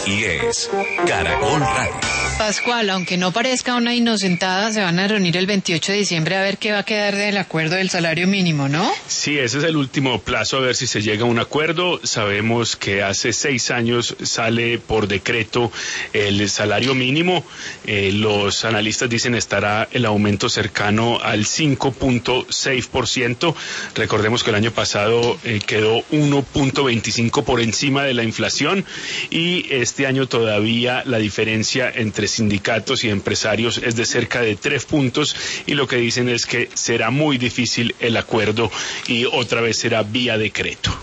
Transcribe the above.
y es Caracol Radio. Pascual, aunque no parezca una inocentada, se van a reunir el 28 de diciembre a ver qué va a quedar del acuerdo del salario mínimo, ¿no? Sí, ese es el último plazo a ver si se llega a un acuerdo. Sabemos que hace 6 años sale por decreto el salario mínimo. Los analistas dicen estará el aumento cercano al 5.6%. Recordemos que el año pasado quedó 1.25 por encima de la inflación y este año todavía la diferencia entre sindicatos y empresarios es de cerca de 3 puntos y lo que dicen es que será muy difícil el acuerdo y otra vez será vía decreto.